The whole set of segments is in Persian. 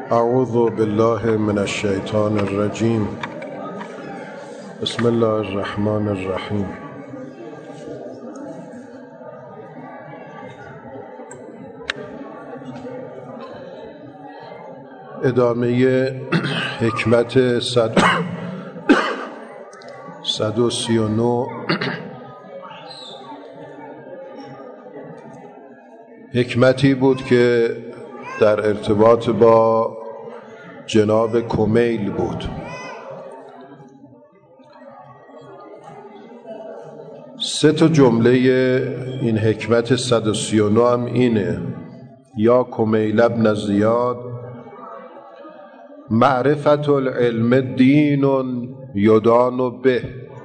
اعوذ بالله من الشیطان الرجیم. بسم الله الرحمن الرحیم. ادامه حکمت 139 حکمتی بود که در ارتباط با جناب کمیل بود. سه تا جمله این حکمت 139 هم اینه: یا کمیل ابن زیاد، معرفت العلم دین یدان به.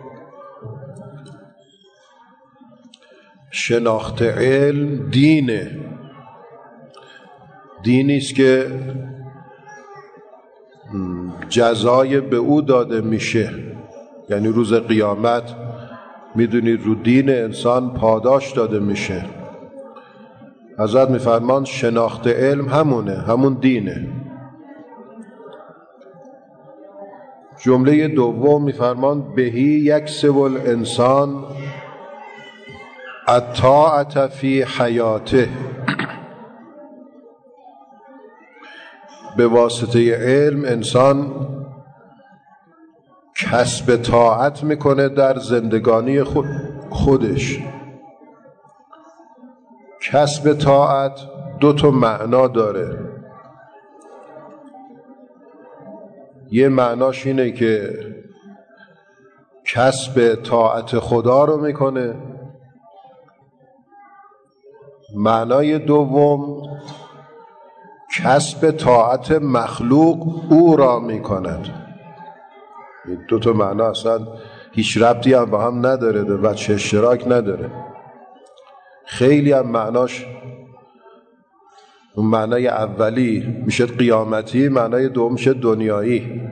شناخت علم دینه، دینی است که جزای به او داده میشه. یعنی روز قیامت میدونید رو دین انسان پاداش داده میشه. حضرت میفرمان شناخت علم همونه، همون دینه. جمله دوم میفرمان بهی یکسب الانسان الطاعة فی حیاته. به واسطه علم انسان کسب طاعت میکنه در زندگانی خودش. کسب طاعت دو تا معنا داره. یه معناش اینه که کسب طاعت خدا رو میکنه. معنای دوم کسب طاعت مخلوق او را میکند. این دو تا معنا اصلا هیچ ربطی هم با هم نداره، و چه اشتراک نداره. خیلی هم معناش، اون معنای اولی میشه قیامتی، معنای دوم میشه دنیایی.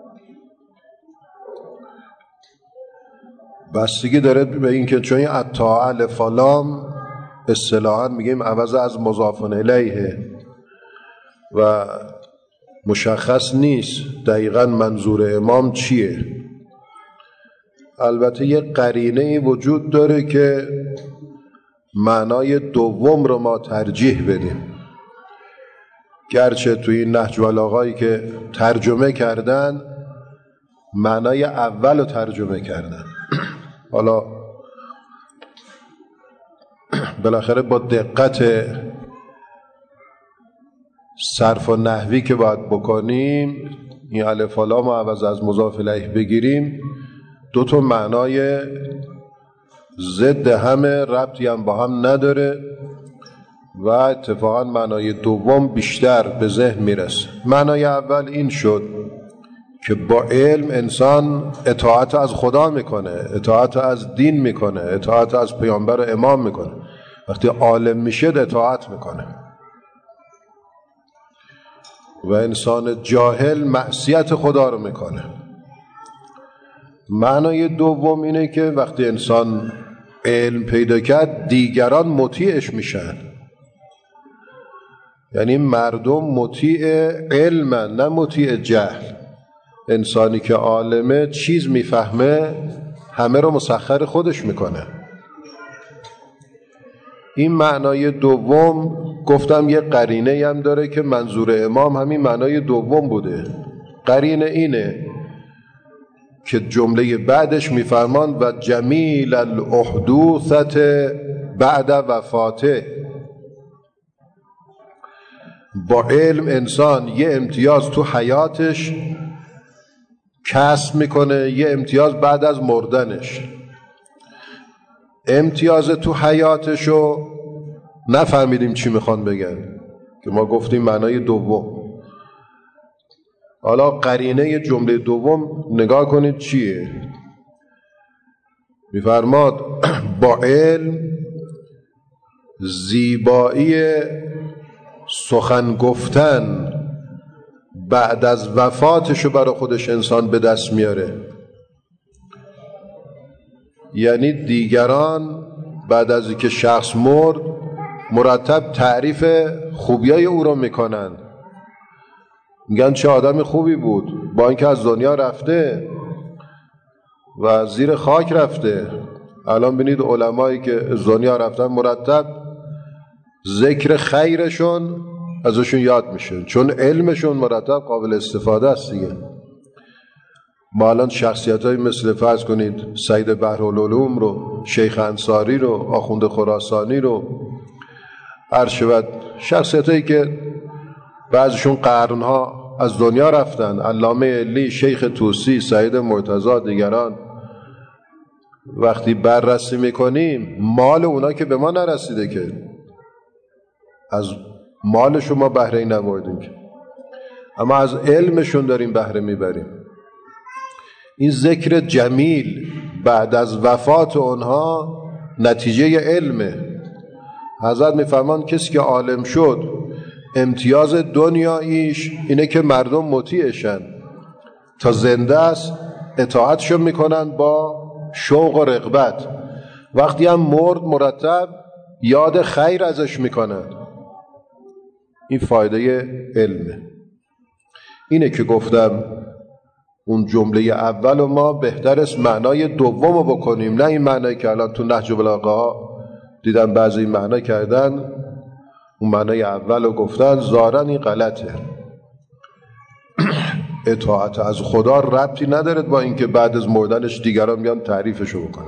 بستگی داره به این که چون این الطاعه لفلام اصطلاحاً میگیم عوض از مضاف الیه و مشخص نیست دقیقاً منظور امام چیه. البته یه قرینه وجود داره که معنای دوم رو ما ترجیح بدیم، گرچه توی نهج البلاغه‌ای که ترجمه کردن معنای اول رو ترجمه کردن. حالا بالاخره با دقت صرف و نحوی که باید بکنیم، این الف و لام عوض از مضاف الیه بگیریم، دو تا معنای ضد همه، ربطی هم با هم نداره و اتفاقا معنای دوم بیشتر به ذهن میرسه. معنای اول این شد که با علم انسان اطاعت از خدا میکنه، اطاعت از دین میکنه، اطاعت از پیامبر و امام میکنه. وقتی عالم میشه اطاعت میکنه. و انسان جاهل معصیت خدا رو میکنه. معنای دوم اینه که وقتی انسان علم پیدا کرد دیگران مطیعش میشن. یعنی مردم مطیع علمن، نه مطیع جهل. انسانی که عالمه چیز میفهمه همه رو مسخر خودش میکنه. این معنای دوم گفتم یه قرینه هم داره که منظور امام همین معنای دوم بوده. قرینه اینه که جمله بعدش میفرمان و جمیل الاحدوثت بعد وفاته. با علم انسان یه امتیاز تو حیاتش کسب میکنه، یه امتیاز بعد از مردنش. امتیاز تو حیاتشو نفهمیدیم چی میخوان بگن که ما گفتیم معنای دوم. حالا قرینه جمله دوم نگاه کنید چیه. میفرماد با علم زیبایی سخن گفتن بعد از وفاتشو برای خودش انسان به دست میاره. یعنی دیگران بعد از اینکه شخص مرد مرتب تعریف خوبیای او رو میکنن، میگن چه آدم خوبی بود، با اینکه از دنیا رفته و زیر خاک رفته. الان بینید علمایی که از دنیا رفتن مرتب ذکر خیرشون ازشون یاد میشه، چون علمشون مرتب قابل استفاده است دیگه. ما الان شخصیتایی مثل فرض کنید سید بحرالعلوم رو، شیخ انصاری رو، آخوند خراسانی رو، هر شود شخصیتایی که بعضشون قرنها از دنیا رفتن، علامه علی، شیخ طوسی، سید مرتضی، دیگران، وقتی بررسی میکنیم مال اونا که به ما نرسیده، که از مالشون ما بهره نبردیم که، اما از علمشون داریم بهره میبریم. این ذکر جمیل بعد از وفات اونها نتیجه علمه. حضرت میفرمان کسی که عالم شد امتیاز دنیاییش اینه که مردم مطیعشن، تا زنده است اطاعتشون میکنن با شوق و رغبت، وقتی هم مرد مرتب یاد خیر ازش میکنن. این فایده علمه. اینه که گفتم اون جمله اول و ما بهتر است معنای دوم رو بکنیم، نه این معنایی که الان تو نهج البلاغه ها دیدم بعضی این معنا کردن، اون معنای اول رو گفتن، ظاهرا این غلطه. اطاعت از خدا ربطی نداره با اینکه بعد از مردنش دیگران بیان تعریفشو بکنن.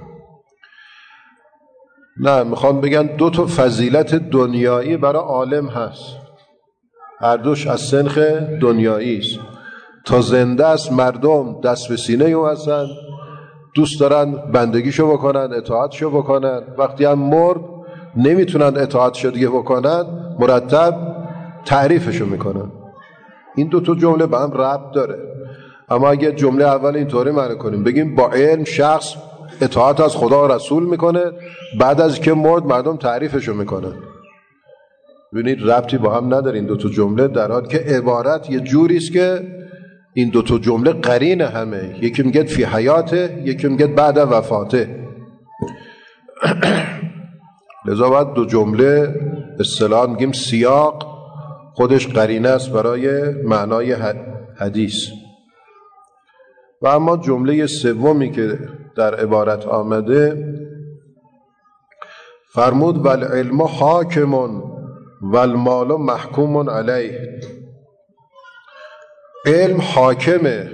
نه، میخوام بگن دو تا فضیلت دنیایی برای عالم هست، هر دوش از سنخ دنیایی است. تا زنده است مردم دست به سینه او هستن، دوست دارن بندگیشو بکنن، اطاعتشو بکنن. وقتی هم مرد نمیتونن اطاعتشو دیگه بکنن، مرتب تعریفشو میکنن. این دو تا جمله به هم ربط داره. اما اگه جمله اول اینطوری معنی کنیم، بگیم با علم شخص اطاعت از خدا و رسول میکنه، بعد از که مرد مردم تعریفشو میکنن، ببینید ربطی با هم نداره این دو تا جمله، در حالی که عبارت یه جوری است که این دو تا جمله قرین همه. یکی میگه فی حیاته، یکی میگه بعد وفاته. لذا باید دو جمله اصطلاحاً میگیم سیاق خودش قرینه است برای معنای حدیث. و اما جمله سومی که در عبارت آمده، فرمود والعلم حاکم والمال محکوم علیه. علم حاکمه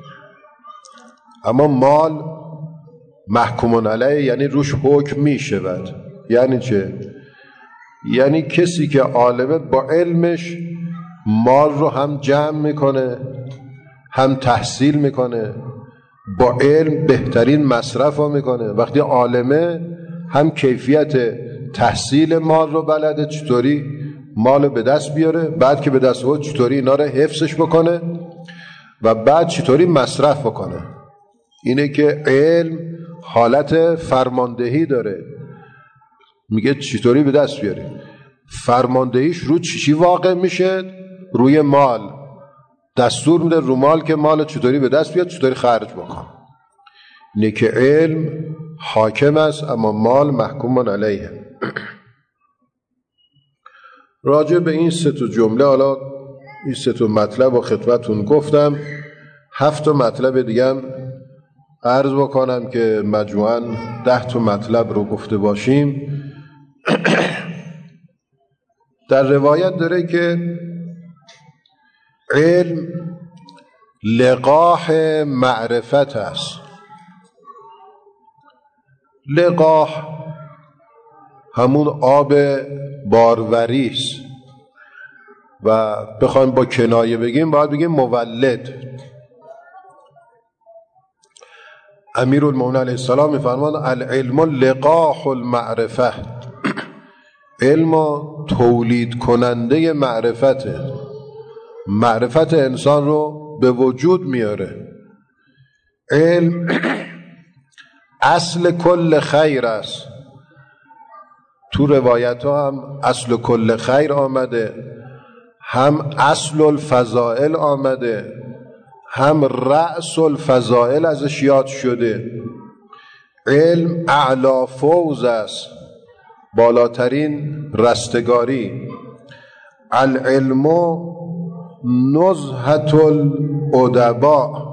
اما مال محکوم علیه، یعنی روش حکم می شود. یعنی چه؟ یعنی کسی که عالمه با علمش مال رو هم جمع میکنه، هم تحصیل میکنه، با علم بهترین مصرف رو میکنه. وقتی عالمه هم کیفیت تحصیل مال رو بلده، چطوری مال رو به دست بیاره، بعد که به دست بود چطوری اینا رو حفظش بکنه و بعد چطوری مصرف بکنه. اینه که علم حالت فرماندهی داره، میگه چطوری به دست بیاری. فرماندهیش رو چی واقع میشه؟ روی مال. دستور میده رو مال که مال چطوری به دست بیاد، چطوری خرج بکن. اینه که علم حاکم است اما مال محکوم علیه. راجع به این سه تا جمله، حالا این سه تا مطلب رو خدمتتون گفتم، 7 مطلب دیگه هم عرض بکنم که مجموعاً 10 مطلب رو گفته باشیم. در روایت داره که علم لقاح معرفت است. لقاح همون آب باروری است و بخوایم با کنایه بگیم باید بگیم مولد. امیرالمومنین علیه السلام میفرمان العلم لقاح المعرفه. علم تولید کننده معرفته، معرفت انسان رو به وجود میاره. علم اصل کل خیر است. تو روایت ها هم اصل کل خیر آمده، هم اصل الفضائل آمده، هم رأس الفضائل ازش یاد شده. علم اعلی فوز است، بالاترین رستگاری. العلم نزهة الادباء.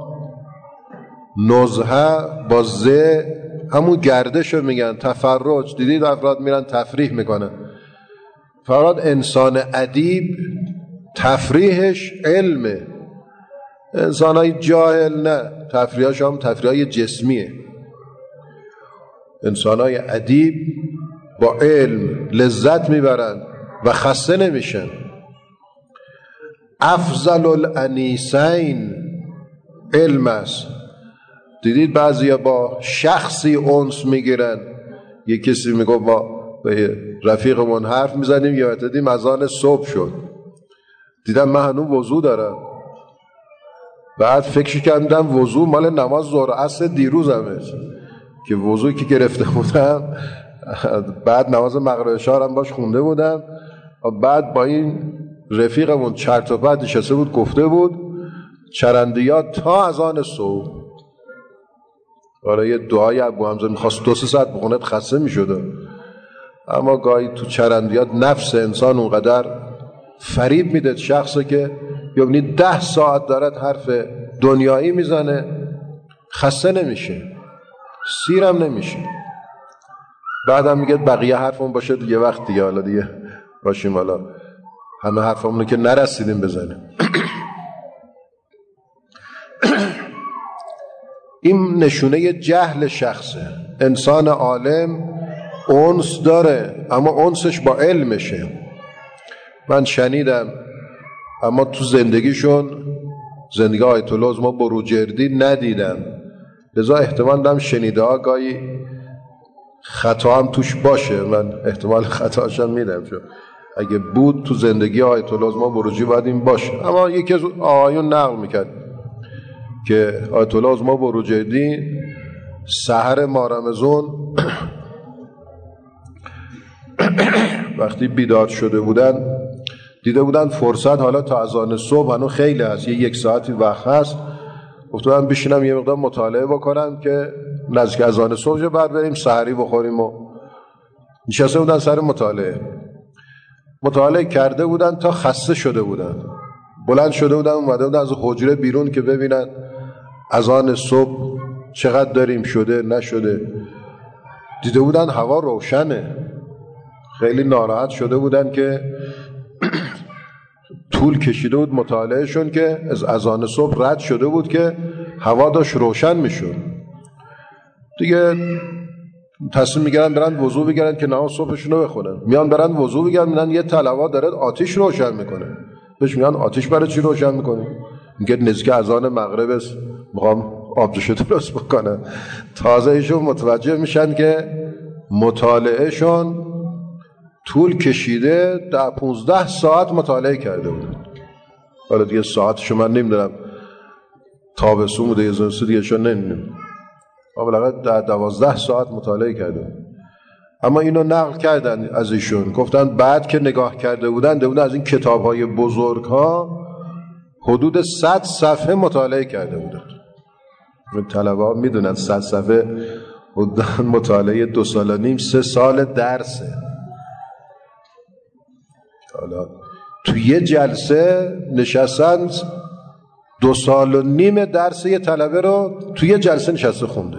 نزهه با ز همون گردش رو میگن، تفرج. دیدید افراد میرن تفریح میکنن. فراد انسان ادیب تفریحش علمه. انسانای جاهل نه، تفریحش هم تفریحای جسمیه. انسانای ادیب با علم لذت میبرن و خسته نمیشن. افضل الانیسین علم است. دیدید بعضیا با شخصی انس میگیرن. یه کسی میگه با رفیقمون حرف میزنیم، یا دیدیم اذان صبح شد، دیدم من هنوز وضو دارم. بعد فکر کردم وضو مال نماز ظهر عصر دیروزمه، که وضوی که گرفته بودم بعد نماز مغرب عشا هم باش خونده بودم. و بعد با این رفیقمون چرت و پرت نشسته بود، گفته بود چرندیات تا اذان صبح. آره یه دعای ابو حمزه میخواست 2-3 ساعت بخونه خسته میشد. اما گاهی تو چرندیات نفس انسان اونقدر فریب میده شخصی که یعنی 10 ساعت دارد حرف دنیایی میزنه، خسته نمیشه، سیرم نمیشه. بعدم میگه بقیه حرفمون باشه دیگه، وقت دیگه حالا دیگه باشیم، حالا همه حرفمونو که نرسیدیم بزنیم. این نشونه جهل شخصه. انسان عالم انس داره، اما انسش با علمشه. من شنیدم، اما تو زندگیشون، زندگی آیت الله ما بروجردی ندیدم، لذا احتمال دارم شنیده ها گاهی خطا هم توش باشه. من احتمال خطاشم میدم، چون اگه بود تو زندگی آیت الله ما بروجردی باید این باشه. اما یکی از آقایون نقل میکرد که آیت الله ما بروجردی سحر مارمزون وقتی بیدار شده بودن، دیده بودن فرصت حالا تا اذان صبح هنوز خیلی هست، 1 ساعتی وقت هست. گفتم بشینم یه مقدار مطالعه بکنم که نزدیک اذان صبح بعد بریم سحری بخوریم. و نشسته بودن سر مطالعه کرده بودن تا خسته شده بودن، بلند شده بودن اومده بودن از حجره بیرون که ببینن اذان صبح چقدر داریم شده نشده. دیده بودن هوا روشنه، خیلی ناراحت شده بودن که طول کشیده بود مطالعهشون که از اذان صبح رد شده بود که هوا داشت روشن میشد. دیگه تصمیم میگیرن برن وضو بگیرن که نماز صبحشون رو بخونن. میان برن وضو بگیرن، میگن یه طلبه داره آتش روشن میکنه. بهش میگن آتش برای چی روشن میکنی؟ میگه نزدیک اذان مغرب است، میخوام آبجوش درست بکنم. تازه ایشون متوجه میشن که مطالعهشون طول کشیده، 15 ساعت مطالعه کرده بودن. حالا دیگه ساعتشو من نمیدونم، تابستون بوده یا زمستون دیگه شو نمیدونم، اما 12 ساعت مطالعه کرده. اما اینو نقل کردن از ایشون، گفتن بعد که نگاه کرده بودن، دیده بودن از این کتاب‌های بزرگ ها حدود 100 صفحه مطالعه کرده بودن. طلبه ها میدونن 100 صفحه مطالعه 2.5 سال 3 سال درسه. حالا تو یه جلسه نشستن 2.5 سال درس یه طلبه رو تو یه جلسه نشسته خونده.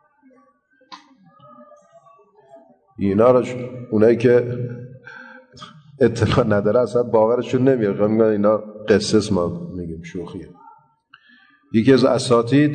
اینا رو اونایی که اطلاع نداره اصلا باورشون نمیاد، میگن اینا قصه است، ما میگیم شوخیه. یکی از اساتید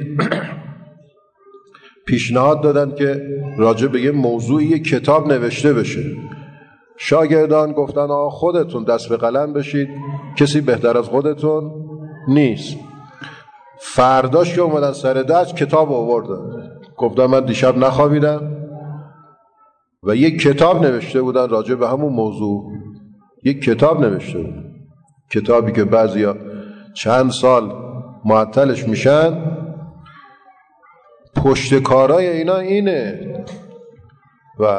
پیشنهاد دادن که راجع به یه موضوعی کتاب نوشته بشه. شاگردان گفتن آقا خودتون دست به قلم بشید، کسی بهتر از خودتون نیست. فرداش که اومدن سر درس کتاب آوردن، گفتم من دیشب نخوابیدم و یک کتاب نوشته بودن راجع به همون موضوع. یک کتاب نوشته بودن، کتابی که بعضیا چند سال معطلش میشن. پشت کارای اینا اینه. و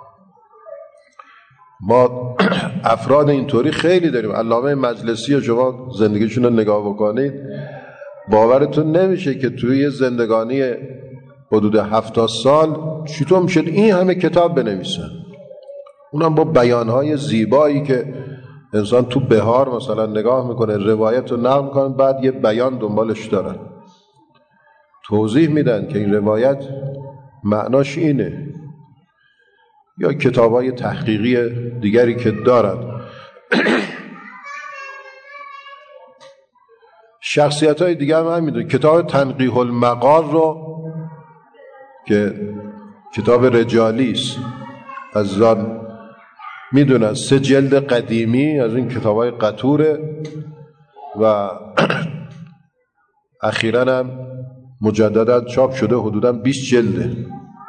ما افراد اینطوری خیلی داریم. علامه مجلسی و شما زندگیشون رو نگاه بکنید، باورتون نمیشه که توی زندگانی حدود 70 سال چطور میشه این همه کتاب بنویسن، اونم با بیانهای زیبایی که انسان تو بهار مثلا نگاه میکنه، روایت رو نقل میکنه، بعد یه بیان دنبالش دارن، توضیح میدن که این روایت معناش اینه، یا کتابای تحقیقی دیگری که دارن. شخصیت‌های دیگر هم میدونن. کتاب تنقیح المقال رو که کتاب رجالی است، عزیزان میدونن 3 جلد قدیمی از این کتاب‌های قطوره و اخیراً هم مجدداً چاپ شده، حدوداً 20 جلده.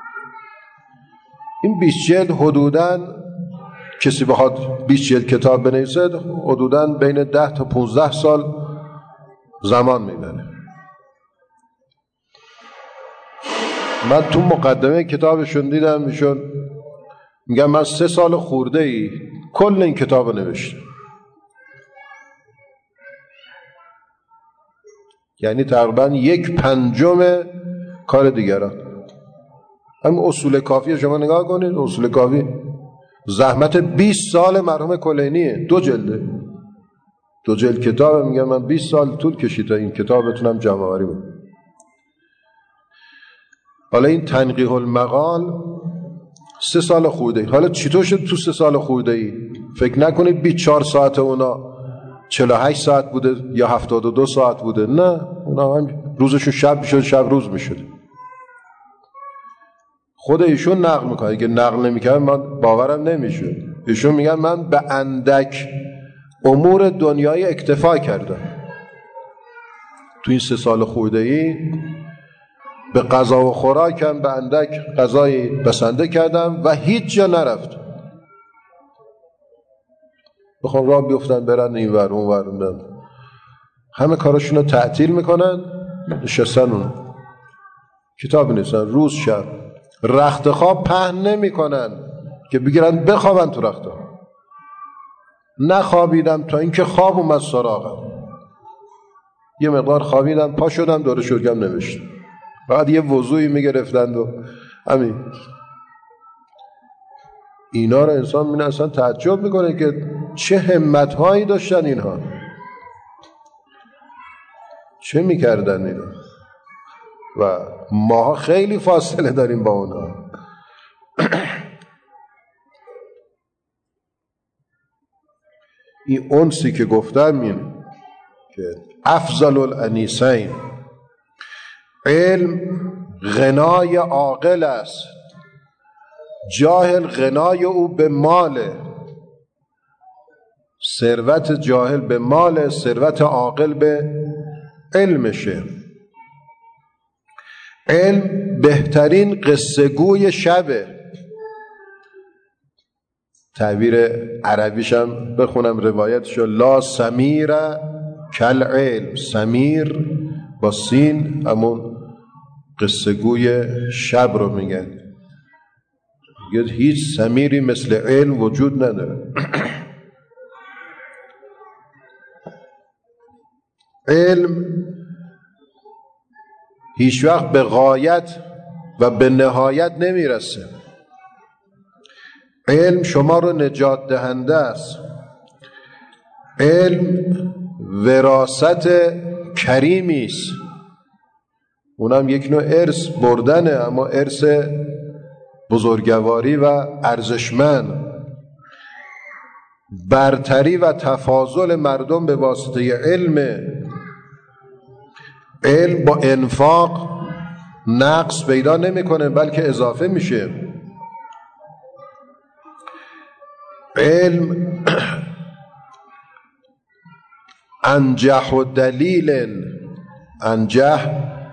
این 20 جلد حدوداً کسی بخواد 20 جلد کتاب بنویسه حدوداً بین 10 تا 15 سال زمان میبره. من تو مقدمه کتابشون دیدم ایشون میگم من 3 سال خورده ای کل این کتاب رو نوشتم، یعنی تقریبا 1/5 کار دیگران. هم اصول کافی شما نگاه کنید، اصول کافی زحمت 20 سال مرحوم کلینیه، 2 جلده، 2 جلد کتاب. میگم من 20 سال طول کشید تا این کتاب بتونم جمع آوری کنم. حالا این تنقیح المقال 3 سال خورده ای. حالا چطور شد تو 3 سال خورده ای؟ فکر نکنید 24 ساعت اونا 48 ساعت بوده یا 72 ساعت بوده، نه، اونا هم روزشون شب میشد، شب روز میشد. خود ایشون نقل میکنه، اگه نقل نمیکنه من باورم نمیشد. ایشون میگن من به اندک امور دنیای اکتفا کردم تو این 3 سال خورده ای، به غذا و خوراکم به اندک غذای بسنده کردم و هیچ جا نرفتم. بخوام راه بیفتن برن این ور اون ور، همه کاراشون رو تعطیل میکنن، نشستن اون کتاب نیستن، روز شب رخت خواب پهن نمیکنن که بگیرن بخوابن تو رخت خواب. نخوابیدم تا اینکه خواب اومد سراغم، یه مقدار خوابیدم، پا شدم، دور شرگم نوشتم، بعد یه وضوعی میگرفتند و همین. اینا رو انسان می‌بینه اصلا تعجب میکنه که چه همت‌هایی داشتن اینها، چه میکردن اینا، و ما خیلی فاصله داریم با اونها. این انسی که گفتم این که افضل الانیسین، علم غنای عاقل است، جاهل غنای او به ماله. ثروت جاهل به ماله، ثروت عاقل به علمشه. علم بهترین قصه گوی شبه. تعبیر عربیشم بخونم روایتشو، لا سمیر کل علم. سمیر با سین همون قصه گوی شب رو میگن. هیچ سمیری مثل علم وجود نداره. علم هیچ وقت به غایت و به نهایت نمیرسه. علم شما رو نجات دهنده است. علم وراثت کریمی است، اونم یک نوع ارث بردنه، اما ارث بزرگواری و ارزشمند. برتری و تفاضل مردم به واسطه علم. علم با انفاق نقص پیدا نمیکنه بلکه اضافه میشه. علم انجح و دلیل، انجح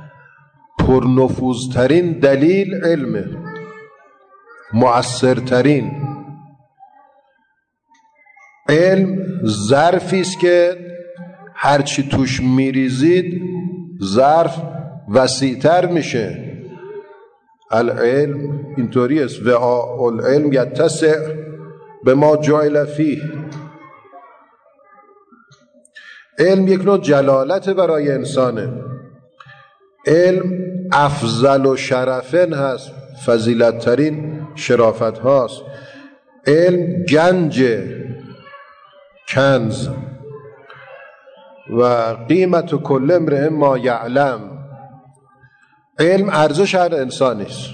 پرنفوذترین دلیل علمه، مؤثرترین. علم ظرفی است که هرچی توش میریزید ظرف وسیع‌تر میشه. العلم اینطوری است، وعاء العلم یتسع به ما جعل فیه. علم یک نوع جلالت برای انسانه. علم افضل و شرفن هست، فضیلت ترین شرافت هاست. علم گنج کنز و قیمت کل امرئ ما یعلم. علم ارزش هر انسانی است.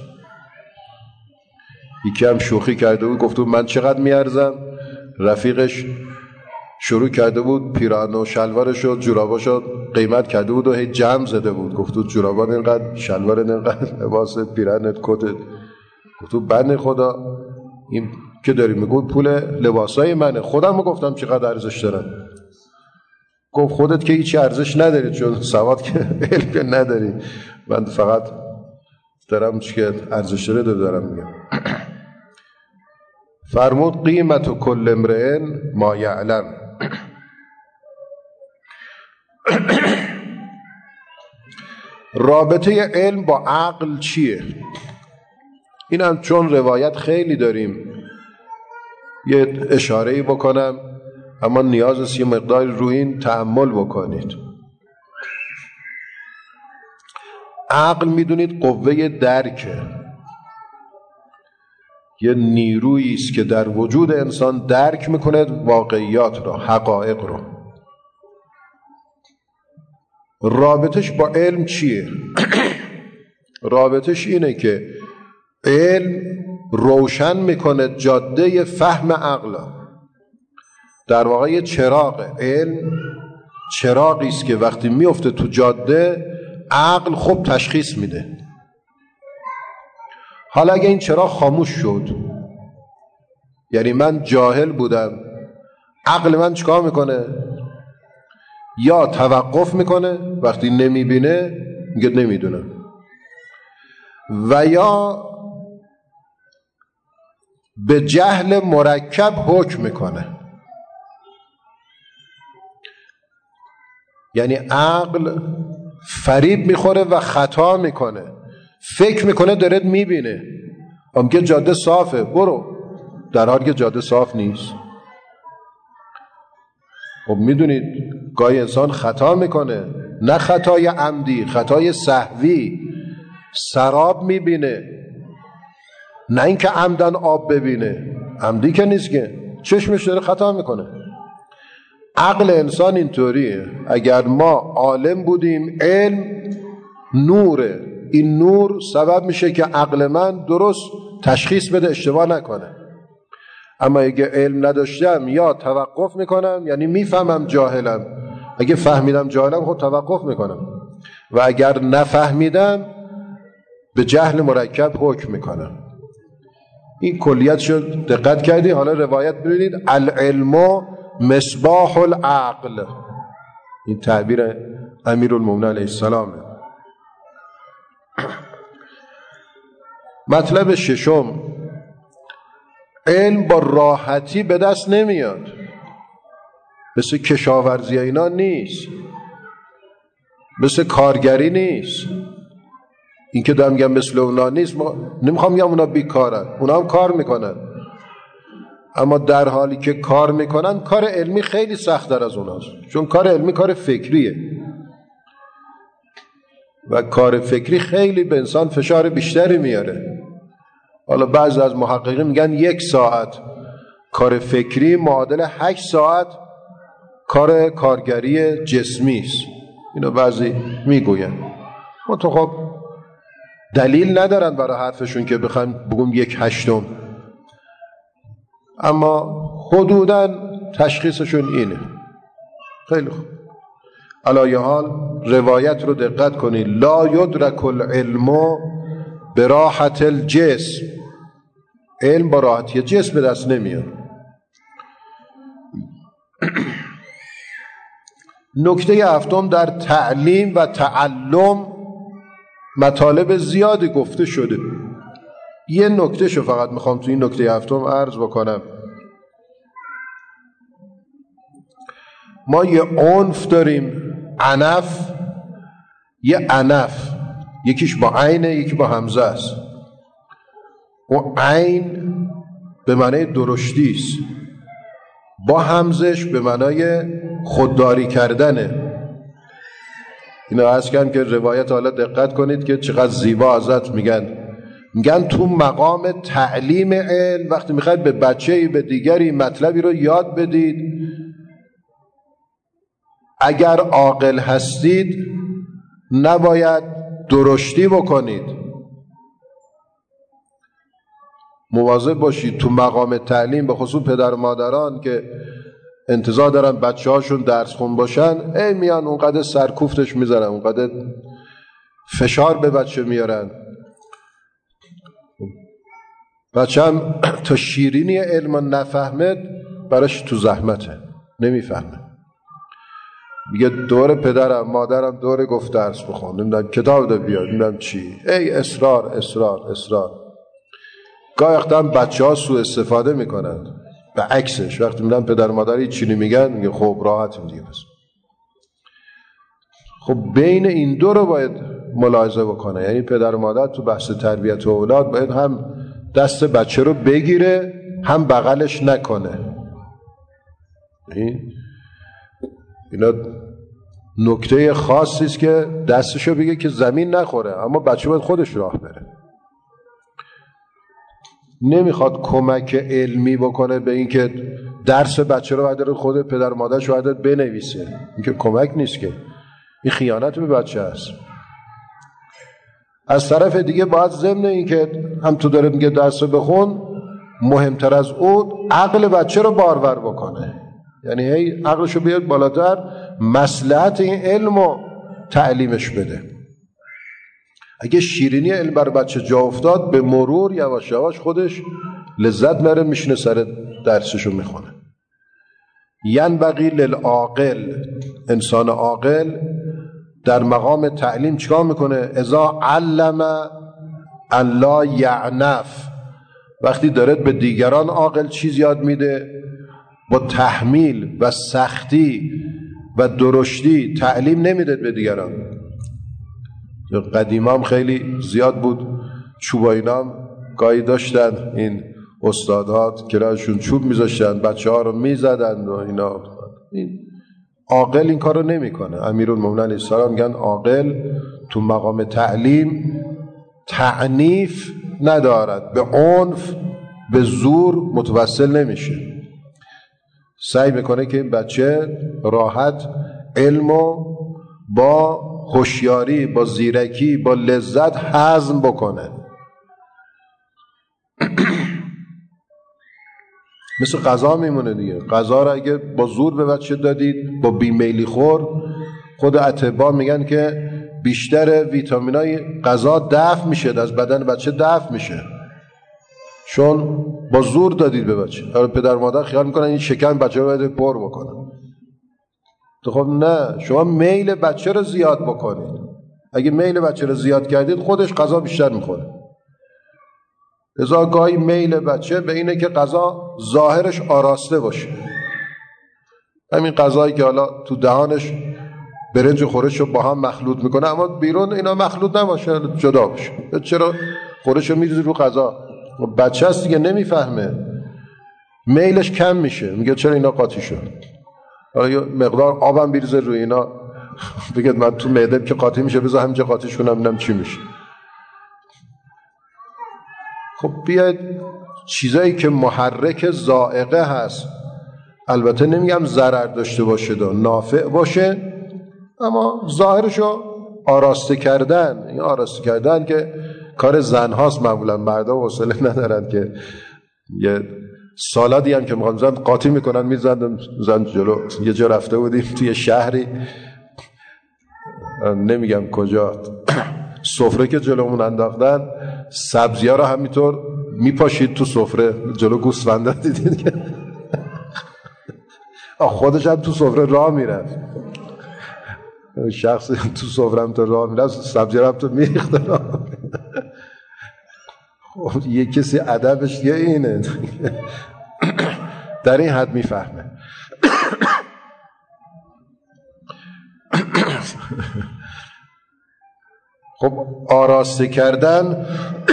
یکی هم شوخی کرده بود، گفت من چقدر میارزم؟ رفیقش شروع کرده بود پیراهن و شلوارش و جوراباشو قیمت کرده بود و هی جمع زده بود. گفت تو جورابان اینقدر، شلوار اینقدر، لباس پیراهنت، کتت. گفت بنده خدا این که داری میگو پول لباسای منه، خودم گفتم چقدر ارزش دارن. گفت خودت که هیچ ارزش نداری، چون سواد که علم که نداری، من فقط دارم چی که ارزش دارم میگم. فرمود قیمت کل امرئ ما یعلم. رابطه علم با عقل چیه؟ این هم چون روایت خیلی داریم یه اشاره‌ای بکنم، اما نیاز است یه مقدار روی این تأمل بکنید. عقل میدونید قوه درکه، یه نیرویی است که در وجود انسان درک میکنه واقعیات رو، حقایق رو. رابطش با علم چیه؟ رابطش اینه که علم روشن میکنه جاده فهم عقل. در واقع چراغ علم چراغی است که وقتی میفته تو جاده عقل خوب تشخیص میده. حالا اگه این چراغ خاموش شد، یعنی من جاهل بودم، عقل من چیکار میکنه؟ یا توقف میکنه، وقتی نمیبینه میگه نمیدونم، و یا به جهل مرکب حکم میکنه. یعنی عقل فریب میخوره و خطا میکنه، فکر میکنه داره میبینه، میگه جاده صافه برو، در حالی که جاده صاف نیست. خب میدونید گاهی انسان خطا میکنه، نه خطای عمدی، خطای سهوی. سراب میبینه، نه اینکه عمدن آب ببینه، عمدی که نیست که، چشمش داره خطا میکنه. عقل انسان اینطوریه. اگر ما عالم بودیم، علم نوره، این نور سبب میشه که عقل من درست تشخیص بده، اشتباه نکنه. اما اگه علم نداشتم یا توقف میکنم، یعنی میفهمم جاهلم، اگه فهمیدم جاهلم خب توقف میکنم، و اگر نفهمیدم به جهل مرکب حکم میکنم. این کلیت شد، دقت کردی؟ حالا روایت ببینید، العلم مصباح العقل. این تعبیر امیرالمومنین علیه السلامه. مطلب ششم، علم با راحتی به دست نمیاد، مثل کشاورزی اینا نیست، مثل کارگری نیست. این که دارم میگم مثل اونا نیست، نمیخوام میگم اونا بیکارن، اونا هم کار میکنن، اما در حالی که کار میکنن کار علمی خیلی سخت‌تر از اوناست، چون کار علمی کار فکریه و کار فکری خیلی به انسان فشار بیشتری میاره. حالا بعضی از محققین میگن 1 ساعت کار فکری معادل 8 ساعت کار کارگری جسمی است. اینو بعضی میگوین، تو خب دلیل ندارن برای حرفشون که بخوام بگم 1/8، اما حدوداً تشخیصشون اینه. خیلی خوب. علی حال روایت رو دقت کنید، لا یدرک العلم براحت الجسم. علم با راحتی جسم به دست نمیاد. نکته هفتم، در تعلیم و تعلم مطالب زیادی گفته شده. یه نکته شو فقط میخوام تو این نکته هفتم عرض بکنم. ما یه عنف داریم، عنف، یه عنف، یکیش با عینه یکی با همزه است. و عین به معنی درشتی است، با همزش به معنی خودداری کردنه. اینو عرض کردم که روایت، حالا دقت کنید که چقدر زیبا ازت میگن تو مقام تعلیم علم، وقتی میخواید به بچه‌ای به دیگری مطلبی رو یاد بدید، اگر عاقل هستید نباید درشتی بکنید. مواظب باشید تو مقام تعلیم، به خصوص پدر و مادران که انتظار دارن بچه هاشون درس خون باشن، میان اونقدر سرکوفتش میذارن، اونقدر فشار به بچه میارن. بچه هم تا شیرینی علم نفهمد براش تو زحمته، نمیفهمه. میگه دور پدرم مادرم دور گفت درس بخون، نمیدونم کتاب ده بیار، نمیدونم چی، اصرار اصرار اصرار. گاهی وقتا بچه ها سوء استفاده میکنن به عکسش. وقتی میدن پدر مادری چینی میگن، میگه خب راحتیم دیگه. بس خب بین این دو رو باید ملاحظه بکنه. یعنی پدر و مادر تو بحث تربیت اولاد باید هم دست بچه رو بگیره هم بغلش نکنه. اینا نکته خاصی است که دستشو بگه که زمین نخوره، اما بچه باید خودش راه بره. نمیخواد کمک علمی بکنه به این که درس بچه رو باید خود پدر مادرش باید بنویسه. این که کمک نیست، که این خیانت به بچه است. از طرف دیگه باید ضمن این که هم تو داره میگه درس بخون، مهمتر از اون عقل بچه رو بارور بکنه. یعنی هی عقلشو بیاد بالاتر، مصلحت این علم رو تعلیمش بده. اگه شیرینی علم بر بچه جا افتاد، به مرور یواش یواش خودش لذت میاره، میشینه سر درسشو میخونه. ینبغی للعاقل، انسان عاقل در مقام تعلیم چیکار میکنه؟ اذا علم ان لا یعنف، وقتی داره به دیگران عاقل چیز یاد میده، با تحمیل و سختی و درشتی تعلیم نمیده به دیگران. قدیمام خیلی زیاد بود، چوبایینام گاهی داشتن این استادها کرایشون چوب میذاشتن، بچه ها رو میزدن و اینا. عاقل این کار رو نمی کنه. امیرالمومنین علیه السلام میگن عاقل تو مقام تعلیم تعنیف ندارد، به عنف به زور متوسل نمیشه. سعی میکنه که این بچه راحت علمو با هوشیاری، با زیرکی، با لذت هضم بکنه. مثل غذا میمونه دیگه. غذا را اگه با زور به بچه دادید، با بیمیلی خور، خود اطباء میگن که بیشتر ویتامینای غذا دفع میشه، از بدن بچه دفع میشه، چون با زور دادید به بچه. پدر مادر خیال میکنن این شکم بچه رو باید پر بکنه. تو خب نه، شما میل بچه رو زیاد بکنید. اگه میل بچه رو زیاد کردید، خودش غذا بیشتر میخوره. لذا گاهی میل بچه به اینه که غذا ظاهرش آراسته باشه. همین غذایی که حالا تو دهانش برنج و خورش رو با هم مخلوط میکنه، اما بیرون اینا مخلوط نباشه، جدا باشه. چرا خورش رو میریزی رو غذا؟ بچه هست دیگه، نمیفهمه، میلش کم میشه، میگه چرا اینا قاطی شد. حالا یه مقدار آبم بریزه روی اینا، بگید من تو معده‌ام که قاطی میشه، بذار همینجا قاطیش کنم ببینم چی میشه. خب بیاید چیزایی که محرک ذائقه هست، البته نمیگم ضرر داشته باشه، نافع باشه، اما ظاهرشو آراسته کردن. این آراسته کردن که کار زن هاست، معمولا مردا حوصله ندارن که یه سالادی هم که میخوان زن قاطی میکنن میزنن زن جلو. یه جا رفته بودیم توی شهری، نمیگم کجا، سفره که جلومون انداختن، سبزی ها رو همینطور میپاشید تو سفره جلو گوسفندا، دیدید که خودش هم تو سفره راه میرفت، شخص تو سفره هم تو راه میرفت، سبزی رو هم تو میریخت. خب یه کسی ادبش یه اینه، در این حد میفهمه. خب آراسته کردن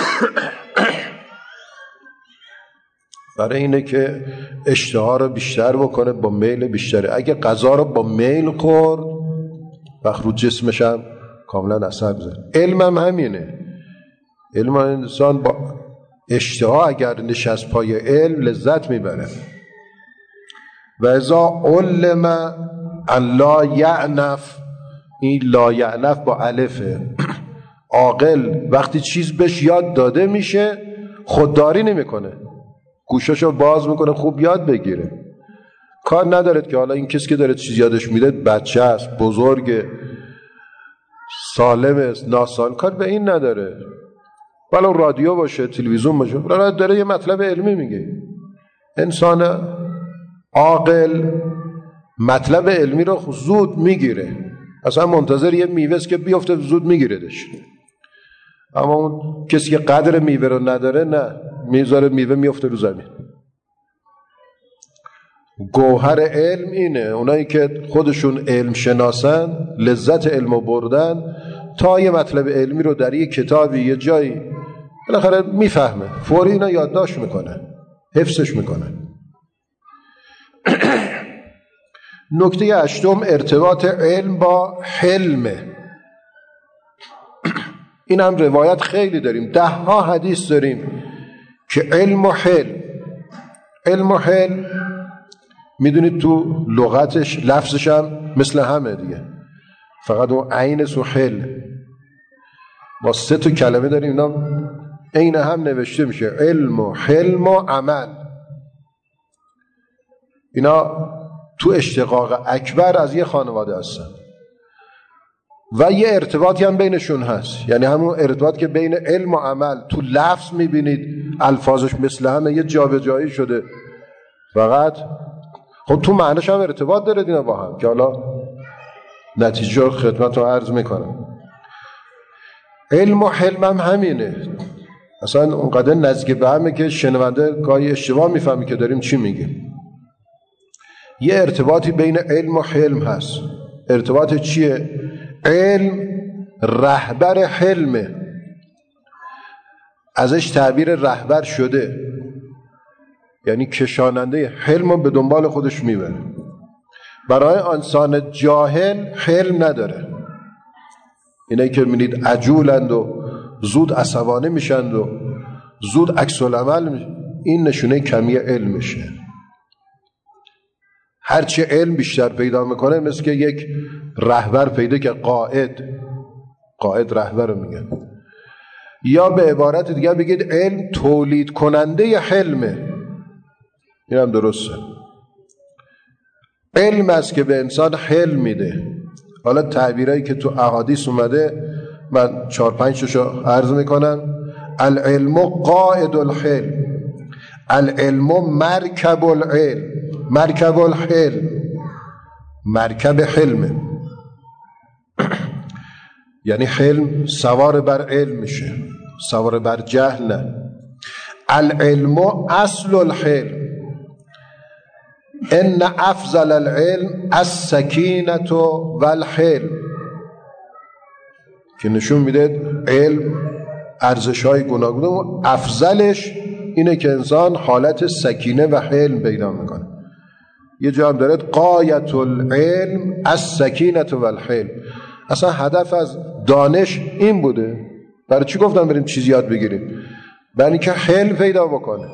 برای اینه که اشتها رو بیشتر بکنه، با میل بیشتره. اگه غذا رو با میل خورد، وقت رو جسمش هم کاملا اثر بزنه. علم هم همینه. علم انسان با اشتها اگر نشست پای علم لذت میبره. و اذا علم ان لا یعنف، این لا یعنف با الفه. عاقل وقتی چیز بهش یاد داده میشه خودداری نمیکنه، گوشاشو باز میکنه خوب یاد بگیره. کار ندارد که حالا این کسی که داره چیز یادش میده بچه است، بزرگ، سالم است، ناسالم، کار به این نداره. ولو رادیو باشه، تلویزیون باشه، داره یه مطلب علمی میگه. انسان عاقل مطلب علمی رو زود میگیره، اصلا منتظر یه میوه است که بیفته زود میگیردش. اما اون کسی که قدر میوه رو نداره، نه، میذاره میوه میفته رو زمین. گوهر علم اینه، اونایی که خودشون علم شناسن، لذت علم بردن، تا یه مطلب علمی رو در یه کتابی یه جایی بالاخره میفهمه، فوری اینا یادداشت میکنه، حفظش میکنه. نکته 8 ارتباط علم با حلمه. این هم روایت خیلی داریم، 10 حدیث داریم که علم و حلم میدونید تو لغتش لفظش هم مثل همه دیگه، فقط اون عین سو حل. ما 3 کلمه داریم اینا عین هم نوشته میشه، علم و حلم و عمل. اینا تو اشتقاق اکبر از یه خانواده هستن و یه ارتباطی هم بینشون هست، یعنی همون ارتباط که بین علم و عمل تو لفظ میبینید الفاظش مثل همه، یه جابجایی شده، فقط خب تو معنیش هم ارتباط داره دینا با هم، که حالا نتیجه رو خدمت رو عرض میکنم. علم و حلم هم همینه، اصلا اونقدر نزدیک به همه که شنونده گاهی اشتباه میفهمی که داریم چی میگیم. یه ارتباطی بین علم و حلم هست. ارتباط چیه؟ علم رهبر حلمه، ازش تعبیر رهبر شده، یعنی کشاننده حلم رو به دنبال خودش میبره. برای انسان جاهل حلم نداره، اینایی که می‌بینید عجولند و زود عصبانی میشند و زود عکس العمل میشن، این نشونه کمی علمشه. هرچی علم بیشتر پیدا میکنه مثل که یک رهبر پیدا که قائد رهبر رو میگن، یا به عبارت دیگه بگید علم تولید کننده حلمه. این هم درسته، علم است که به انسان حلم میده. حالا تعبیرایی که تو احادیث اومده من 4-5 تاشو عرض میکنم. العلم قائد الحلم، العلم مرکب العلم، مرکب الحلم، مرکب حلمه. یعنی حلم سوار بر علم میشه، سوار بر جهل نه. العلم اصل الحلم، ان افضل العلم السکینة والحلم، که نشون میده علم ارزش‌های گوناگون، افضلش اینه که انسان حالت سکینه و حلم پیدا میکنه. یه جا هم داره غایت العلم السکینة والحلم. اصلا هدف از دانش این بوده. برای چی گفتم بریم چیز یاد بگیریم؟ برای اینکه حلم پیدا بکنه.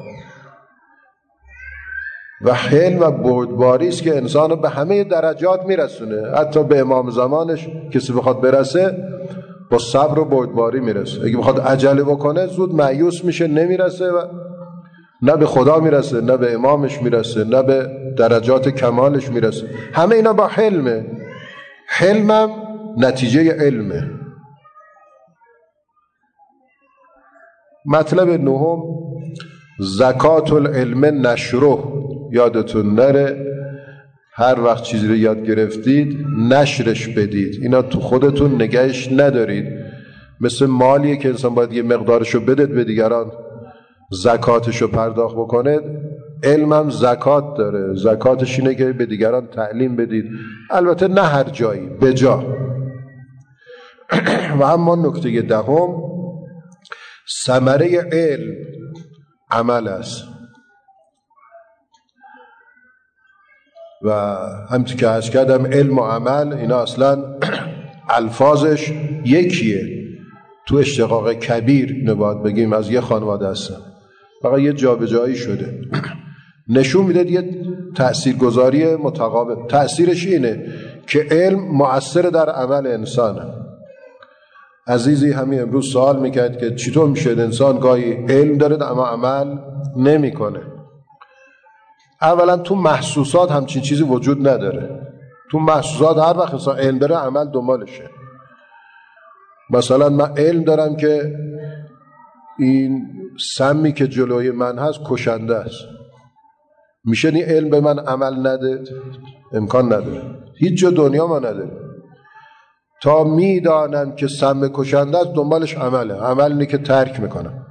و حلم و بردباری است که انسان رو به همه درجات میرسونه، حتی به امام زمانش کسی بخواد برسه با صبر و بردباری میرسه. اگه بخواد عجله بکنه زود مایوس میشه، نمیرسه و نه به خدا میرسه، نه به امامش میرسه، نه به درجات کمالش میرسه. همه اینا با حلمه. حلمم نتیجه علمه. مطلب 9 زکات العلم نشره. یادتون نره هر وقت چیزی رو یاد گرفتید نشرش بدید، اینا تو خودتون نگهش ندارید. مثل مالیه که انسان باید یه مقدارشو بدید به دیگران، زکاتشو پرداخت بکنه. علمم زکات داره، زکاتش اینه که به دیگران تعلیم بدید، البته نه هر جایی، به جا. و اما نکته 10 ثمره علم عمل است. و همچنین که عرض کردم علم و عمل اینا اصلا الفاظش یکیه، تو اشتقاق کبیر اینو باید بگیم از یه خانواده هستن، فقط یه جابجایی شده. نشون میده یه تأثیرگذاری متقابل. تأثیرش اینه که علم مؤثر در عمل انسانه. عزیزی همین امروز سوال میکرد که چطور میشه انسان گاهی علم داره اما عمل نمیکنه. اولا تو محسوسات همچین چیزی وجود نداره. تو محسوسات هر وقت انسان علم داره عمل دنبالشه. مثلا من علم دارم که این سمی که جلوی من هست کشنده است، میشه این علم به من عمل نده؟ امکان نداره. هیچ جا دنیا ما نداره. تا میدانم که سم کشنده است دنبالش عمله. عمل اینه که ترک میکنم.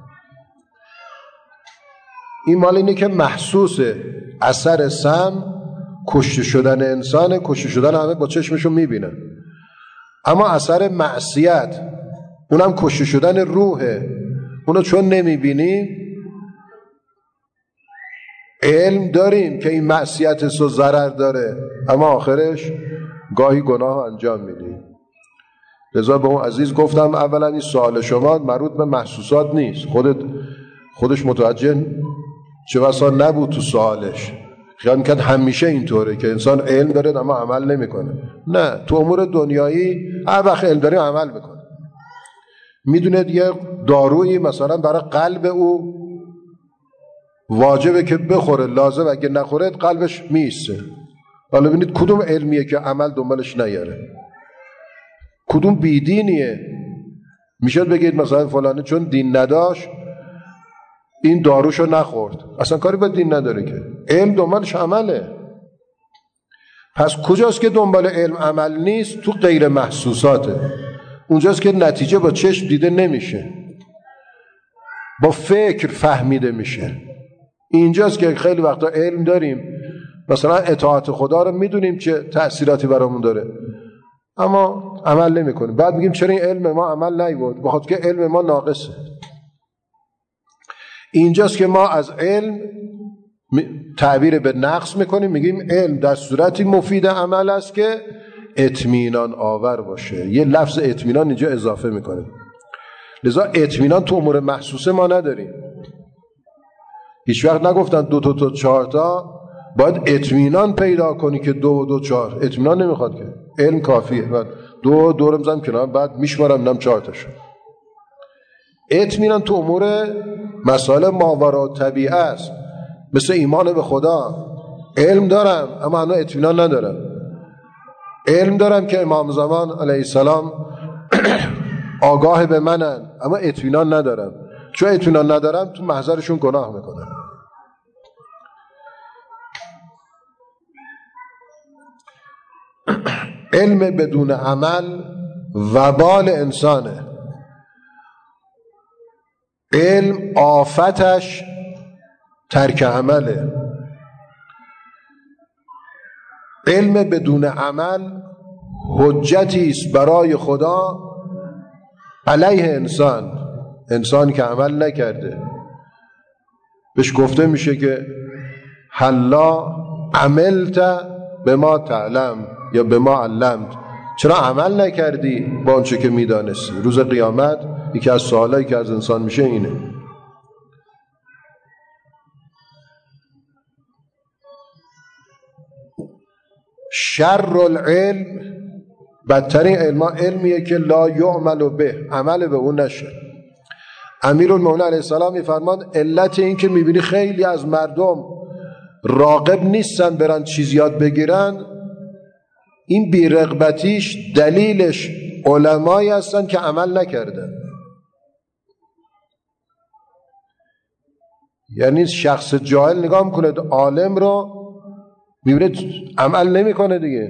این مال اینه که محسوس اثر سم کشته شدن انسان، کشته شدن همه با چشمشون میبینن. اما اثر معصیت اونم کشته شدن روحه، اونو چون نمیبینیم علم داریم که این معصیت سو ضرر داره اما آخرش گاهی گناه انجام میدیم. لذا به اون عزیز گفتم اولا این سوال شما مربوط به محسوسات نیست. خودش متوجه چه بسا نبود تو سوالش، خیال میکرد همیشه اینطوره که انسان علم داره اما عمل نمیکنه. نه، تو امور دنیایی هر وقت علم داره عمل میکنه. میدونه یه دارویی مثلا برای قلب او واجبه که بخوره، لازم اگه نخوره قلبش میسته. حالا ببینید کدوم علمیه که عمل دنبالش نیاره، کدوم بیدینیه. میشد بگید مثلا فلانه چون دین نداشت این داروشو نخورد، اصلا کاری با دین نداره که. علم دنبالش عمله. پس کجاست که دنبال علم عمل نیست؟ تو غیر محسوساته. اونجاست که نتیجه با چشم دیده نمیشه، با فکر فهمیده میشه. اینجاست که خیلی وقتا علم داریم، مثلا اطاعت خدا رو میدونیم چه تأثیراتی برامون داره اما عمل نمی کنیم. بعد میگیم چرا این علم ما عمل نیورد؟ بخاطر که علم ما ناقصه. اینجاست که ما از علم تعبیر به نقص میکنیم، میگیم علم در صورتی مفید عمل است که اطمینان آور باشه. یه لفظ اطمینان اینجا اضافه میکنیم. لذا اطمینان تو امور محسوسه ما نداریم. هیچ وقت نگفتن 2 تا 4 تا، باید اطمینان پیدا کنی که 2 و 2 4. اطمینان نمیخواد که، علم کافیه. بعد 2 رو میذارم کنار، بعد میشمارم میدم 4 تاشو. اطمینان تو امور مسائل ماورا و طبیعه است، مثل ایمان به خدا. علم دارم اما هنوز اطمینان ندارم. علم دارم که امام زمان علیه السلام آگاه به منن اما اطمینان ندارم. چون اطمینان ندارم تو محضرشون گناه میکنم. علم بدون عمل وبال انسانه. علم آفتش ترک عمله. علم بدون عمل حجتی است برای خدا علیه انسان. انسان که عمل نکرده بهش گفته میشه که حلا عملت بما تعلم یا بما علمت، چرا عمل نکردی با آنچه که میدانستی؟ روز قیامت یکی از سوالایی که از انسان میشه اینه. شر العلم، بدترین علم علمیه که لا یعمل به، عمل به اون نشه. امیرالمومنین علیه السلام میفرماد علت این که میبینی خیلی از مردم راغب نیستن برن چیز یاد بگیرن، این بی‌رغبتیش دلیلش علمایی هستن که عمل نکردن. یعنی شخص جاهل نگاه میکنه عالم رو، میبینه عمل نمیکنه دیگه،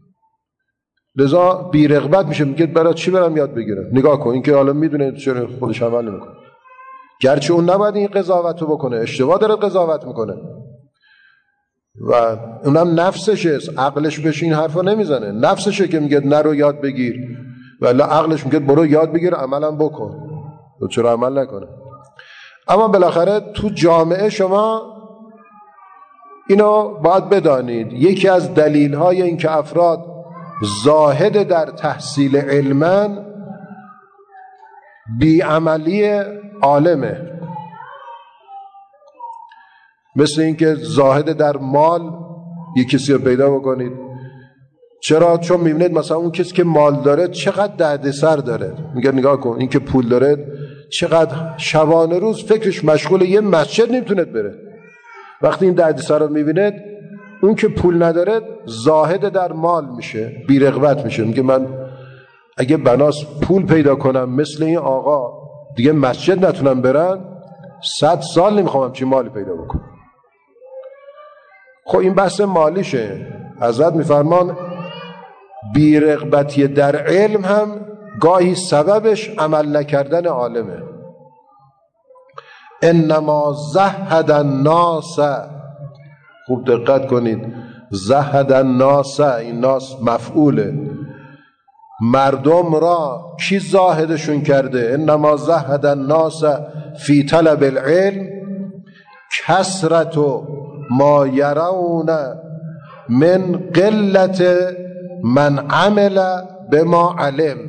لذا بی‌رغبت میشه، میگه برای چی برم یاد بگیرم؟ نگاه کن این که عالم میدونه چرا خودش عمل نمیکنه. گرچه اون نباید این قضاوت رو بکنه، اشتباه داره قضاوت میکنه و اونم نفسشه، عقلش بهش این حرفا نمیزنه. نفسشه که میگه نرو یاد بگیر، ولی عقلش میگه برو یاد بگیر، عملم بکن. و چرا عمل نکنه؟ اما بالاخره تو جامعه شما اینو باید بدانید، یکی از دلیل‌های این که افراد زاهد در تحصیل علمن بیعملی عالمه. مثل این که زاهد در مال، یک کسی رو پیدا بکنید چرا؟ چون میبینید مثلا اون کسی که مال داره چقدر دردسر داره. میگه نگاه کن این که پول داره چقدر شبانه روز فکرش مشغول یه مسجد نمیتونه بره. وقتی این دردسر رو میبینید، اون که پول نداره زاهد در مال میشه، بی رغبت میشه. میگه من اگه بناس پول پیدا کنم مثل این آقا دیگه مسجد نتونم برن، 100 سال نمیخوام چی مالی پیدا بکنم. خب این بحث مالیشه. حضرت میفرمان بی رغبتی در علم هم گاهی سببش عمل نکردن عالمه. انما زهد الناس، خوب دقت کنید، زهد الناس، این ناس مفعوله، مردم را کی زاهدشون کرده؟ انما زهد الناس فی طلب العلم کثرت ما یرون من قلت من عمل بما علم.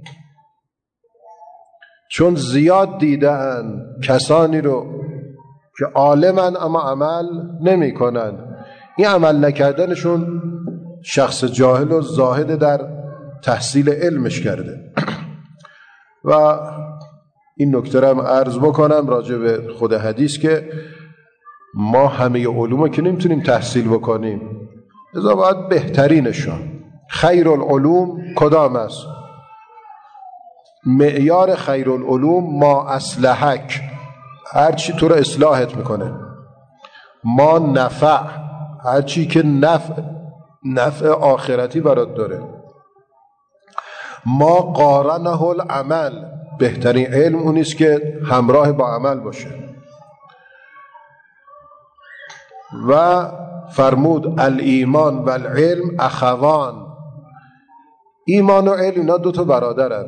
چون زیاد دیدن کسانی رو که عالمن اما عمل نمی کنن، این عمل نکردنشون شخص جاهل و زاهد در تحصیل علمش کرده. و این نکته رو هم عرض بکنم راجع به خود حدیث که ما همه علوم که نمیتونیم تحصیل بکنیم، لذا باید بهترینشون. خیر العلوم کدام است؟ معیار خیر العلوم ما اصلحک، هرچی تو رو اصلاحت میکنه. ما نفع، هرچی که نفع آخرتی برات داره. ما قارنه العمل، بهترین علم اونیست که همراه با عمل باشه. و فرمود الایمان و العلم اخوان، ایمان و علم اینا دو تا برادرن،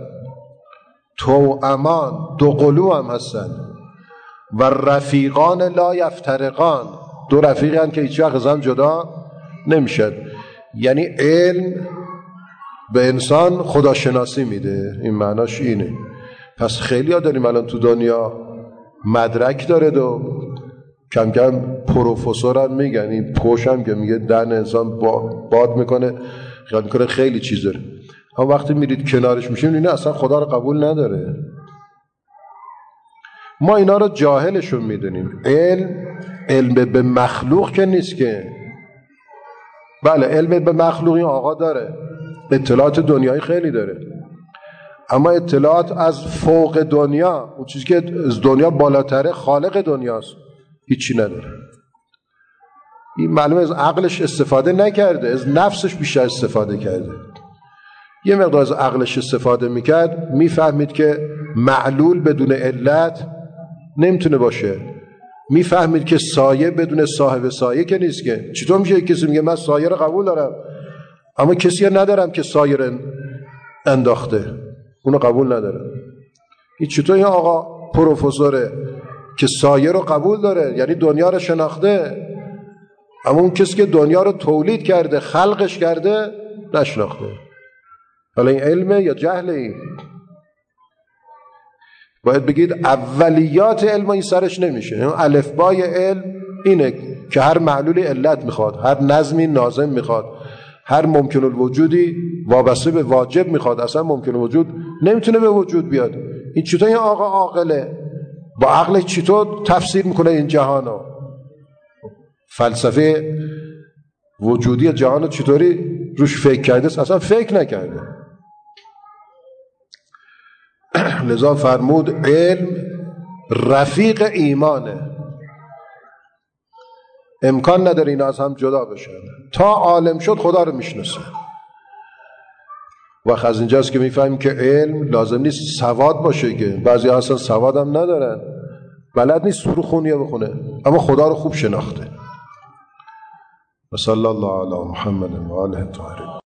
توامان، دو قلو هم هستن. و رفیقان لا یفترقان، دو رفیقن که هیچ وقت از هم جدا نمیشد. یعنی علم به انسان خداشناسی میده، این معناش اینه. پس خیلی ها داریم الان تو دنیا مدرک داره و کم کم پروفسور هم میگن، این پوش هم که میگه دهن انسان باد میکنه، خیال میکنه خیلی چیز داره. اما وقتی میرید کنارش میشیم اینه اصلا خدا رو قبول نداره. ما اینا رو جاهلشون میدونیم. علم به مخلوق که نیست که. بله علم به مخلوق این آقا داره، اطلاعات دنیایی خیلی داره، اما اطلاعات از فوق دنیا، اون چیزی که از دنیا بالاتره، خالق دنیاست، هیچی نداره. این معلومه از عقلش استفاده نکرده، از نفسش بیشتر استفاده کرده. یه مقدار از عقلش استفاده میکرد میفهمید که معلول بدون علت نمیتونه باشه. میفهمید که سایه بدون صاحب سایه که نیست که. چطور میشه کسی میگه من سایه رو قبول دارم اما کسی رو ندارم که سایه رو انداخته، اونو قبول ندارم. این چطور این آقا پروفسوره که سایه رو قبول داره، یعنی دنیا رو شناخته، اما اون کسی که دنیا رو تولید کرده، خلقش کرده، نشناخته. حالا این علمه یا جهله؟ این باید بگید اولیات علم این سرش نمیشه. این الفبای علم اینه که هر معلولی علت میخواد، هر نظمی ناظم میخواد، هر ممکن الوجودی وابسته به واجب میخواد. اصلا ممکن الوجود نمیتونه به وجود بیاد. این چطور این آقا عاقله با عقلش چطور تفسیر میکنه این جهانو؟ فلسفه وجودی جهانو چطوری روش فکر کرده؟ اصلا فکر نکرده. لذا فرمود علم رفیق ایمانه، امکان نداره اینا از هم جدا بشن. تا عالم شد خدا رو میشناسه. و از اینجاست که میفهمیم که علم لازم نیست سواد باشه، که بعضی اصلا سواد هم ندارن، بلد نیست سورو خونیه بخونه، اما خدا رو خوب شناخته. و صلی الله علی محمد و آله الطاهرین.